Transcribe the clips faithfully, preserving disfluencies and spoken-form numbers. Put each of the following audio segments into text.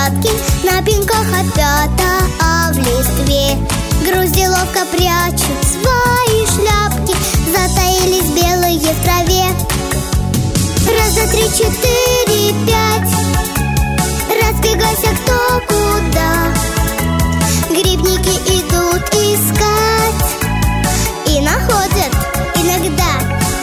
прятки, на пеньках опята, а в листве грузди ловко прячут свои шляпки, затаились белые в траве. Раз, два, три, четыре, пять, разбегайся кто куда. Грибники идут искать и находят иногда.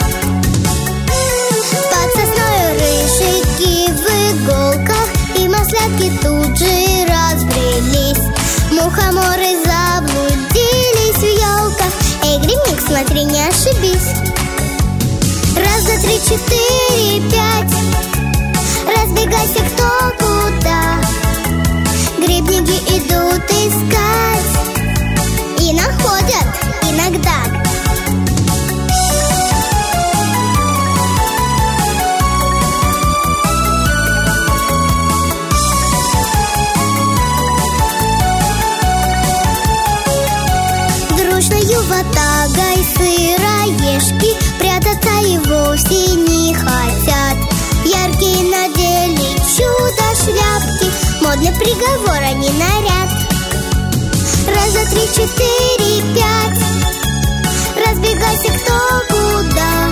Под сосною рыжики в иголках, и маслятки тут же разбрелись. Мухоморы заблудились в елках. Эй, грибник, смотри, не ошибись. Раз, два, три, четыре, пять, разбегайся кто куда. Грибники идут искать и находят иногда. Дружною ватагой сыроежки прятаться и вовсе не хотят. Яркие надели чудо-шляпки, модный приговор, они наряд. Раз, два, три, четыре, пять, разбегайся кто куда.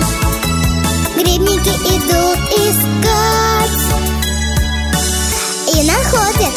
Грибники идут искать и находят